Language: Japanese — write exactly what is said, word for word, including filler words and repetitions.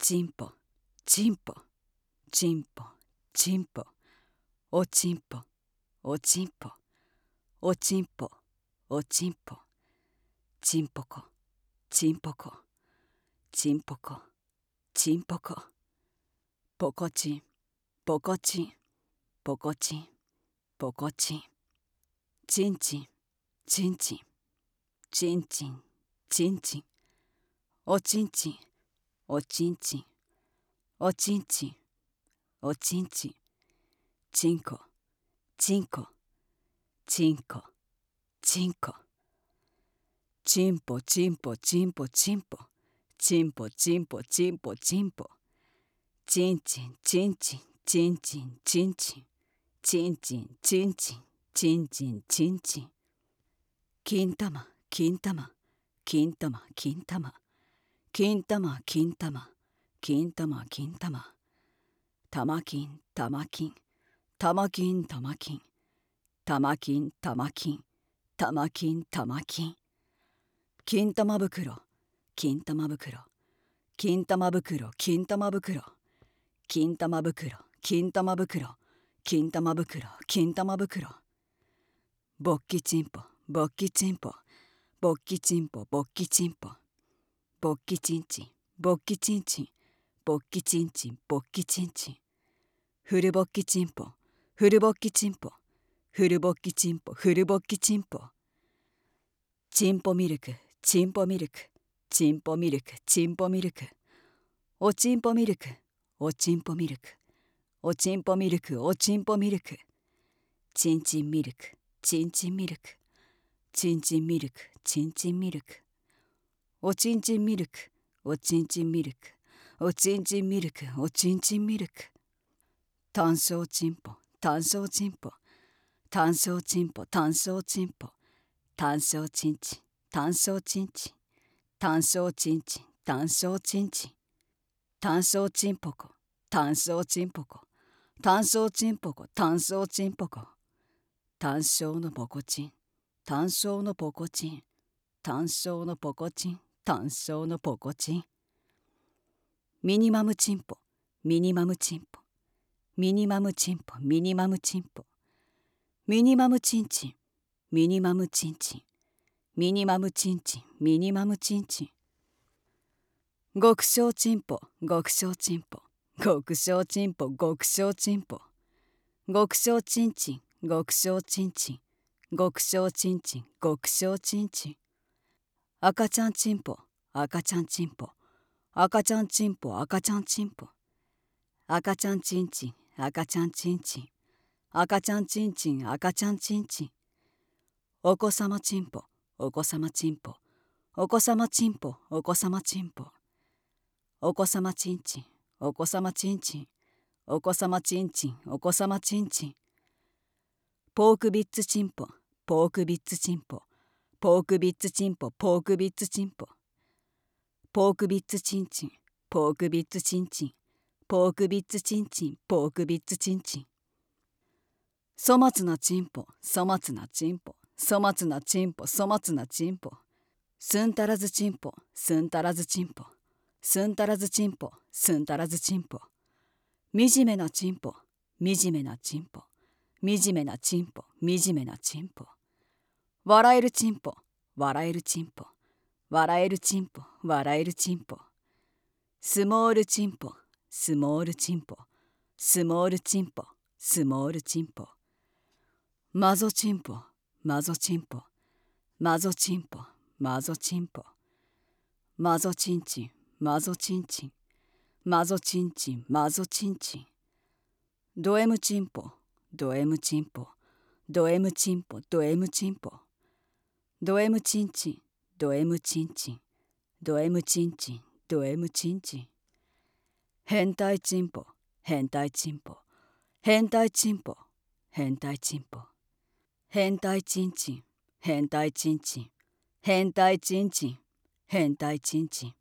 ちんぽちんぽちんぽちんぽおちんぽおちんぽおちんぽおちんぽちんぽこちんぽこちんぽこちんぽこぽこちんぽこちんぽこちんぽこちんちんちんちんちんちんちんちんちんおちんちんおちんちんおちんちんおちんちんちんこちんこちんこちんこちんぽちんぽちんぽちんぽちんぽちんぽちんぽちんぽちんちんちんちんちんちんちんちんちんちんちんちんちんちんちんちん金玉金玉金玉金玉金玉金玉金玉金玉玉金玉金玉金玉金玉金玉金玉金玉金金玉袋金玉袋金玉袋金玉袋金玉袋金玉袋金玉袋金玉袋勃起ちんぽ勃起ちんぽ勃起ちんぽ勃起ちんぽ勃起ちんちん勃起ちんちん勃起ちんちん勃起ちんちんフル勃起ちんぽフル勃起ちんぽフル勃起ちんぽフル勃起ちんぽちんぽミルクちんぽミルクちんぽミルクちんぽミルクおちんぽミルクおちんぽミルクおちんぽミルクおちんぽミルクちんちんミルクちんちんミルクちんちんミルクちんちんミルクおちんちんミルクおちんちんミルクおちんちんミルクおちんちんミルク単勝ちんぽ単勝ちんぽ単勝ちんぽ単勝ちんぽ単勝ちんちん単勝ちんちん単勝ちんちん単勝ちんちん単勝ちんぽこ単勝ちんぽこ単勝ちんぽこ単勝ちんぽこ単勝のポコチン単勝のポコチン単勝のポコチン単勝のポコチンミニマムチンポミニマムチンポミニマムチンポミニマムチンポミニマムチンチンミニマムチンチンミニマムチンチンミニマムチンチン極小チンポ極小チンポ極小チンポ極小チンポ極小チンチン極小チンチン極小チンチン極小チンチン赤ちゃんチンポ赤ちゃんチンポ赤ちゃんチンポ赤ちゃんチンポ赤ちゃんチンチン赤ちゃんチンチン赤ちゃんチンチン赤ちゃんチンチンお子様チンポお子様チンポお子様チンポお子様チンポお子様チンチンお子様チンチンお子様チンチンお子様チンチンポークビッツチンポポークビッツチンポポークビッツチンポポークビッツチンポポークビッツチンチンポークビッツチンチンポークビッツチンチンポークビッツチンチン粗末なチンポ粗末なチンポ粗末なチンポ粗末なチンポすんたらずチンポすんたらずチンポすんたらずチンポすんたらずチンポ惨めなチンポ惨めなチンポ惨めなチンポ惨めなチンポ笑えるチンポ笑えるチンポ笑えるチンポ笑えるチンポスモールチンポスモールチンポスモールチンポスモールチンポマゾチンポマゾチンポマゾチンポマゾチンポマゾチンチンマゾチンチンマゾチンチンマゾチンチンド M チンポド M チンポド M チンポド M チンポド M チンチンド M チンチンド M チンチンド M チンチン変態チンポ変態チンポ変態チンポ変態チンポ変態チンチン変態チンチン変態チンチン変態チンチン